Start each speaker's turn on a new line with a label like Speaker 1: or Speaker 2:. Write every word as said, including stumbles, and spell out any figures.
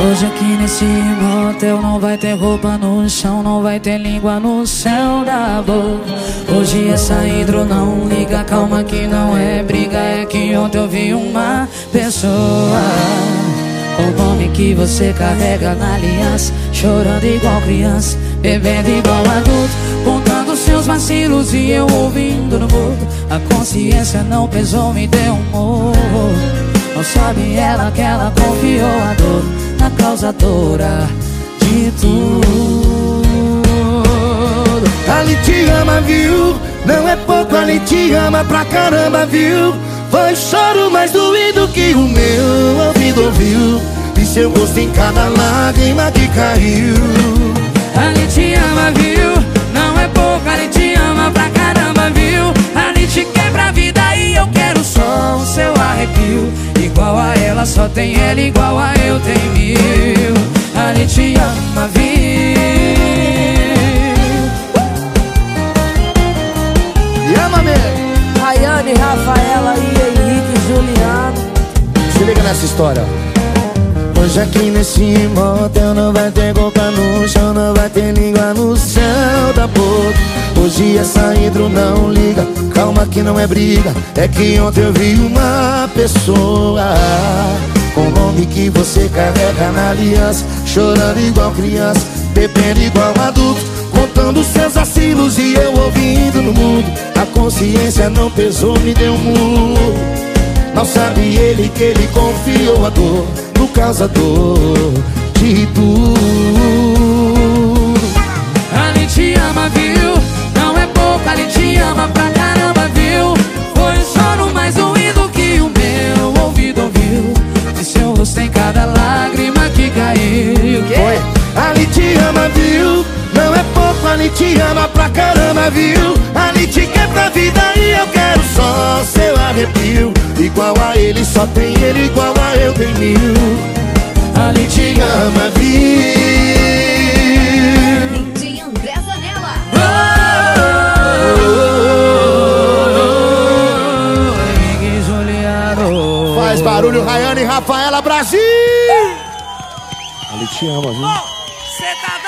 Speaker 1: Hoje aqui nesse motel não vai ter roupa no chão, não vai ter língua no céu da boca. Hoje essa hidro não liga, calma que não é briga, é que ontem eu vi uma pessoa o nome que você carrega na aliança, chorando igual criança, bebendo igual adulto, contando seus vacilos e eu ouvindo no mudo. A consciência não pesou, me deu um morro. Não sabe ela que ela confiou a dor na causadora de tudo.
Speaker 2: Ali te ama, viu? Não é pouco, ali te ama pra caramba, viu? Foi o choro mais doído que o meu ouvido ouviu, e seu gosto em cada lágrima que caiu.
Speaker 1: Ali te ama, viu? Não é pouco, ali te ama pra caramba, viu? Ali te quebra a vida e eu quero só o seu arrepio. Igual a ela só tem ela, igual a eu tem mil. Ali te ama, viu?
Speaker 2: E ama mesmo.
Speaker 3: Rayane, Rafaela e Henrique Juliano.
Speaker 2: Se liga nessa história. Hoje aqui nesse motel não vai ter boca no chão, não vai ter língua no céu da boca. Hoje essa hidro não liga, calma que não é briga, é que ontem eu vi uma pessoa com o nome que você carrega na aliança, chorando igual criança, bebendo igual adulto, contando seus vacilos e eu ouvindo no mundo. A consciência não pesou, me deu um murro. Não sabe ele que ele confiou a dor no causador de tudo.
Speaker 1: Ali te ama, viu? Não é pouco, ali te ama pra caramba, viu? Foi o choro mais doído que o meu ouvido ouviu, de seu rosto em cada lágrima que caiu.
Speaker 2: Foi. Ali te ama, viu? Não é pouco, ali te ama pra caramba, viu? Ali te quebra a vida e eu quero só seu arrepio. Igual a ele, só tem ele, igual a eu tem mil. Ali te ama, viu?
Speaker 4: De André Zanella.
Speaker 1: Henrique Juliano.
Speaker 2: Faz barulho, Rayane e Rafaela, Brasil! Ali te ama, viu?
Speaker 1: Cê tá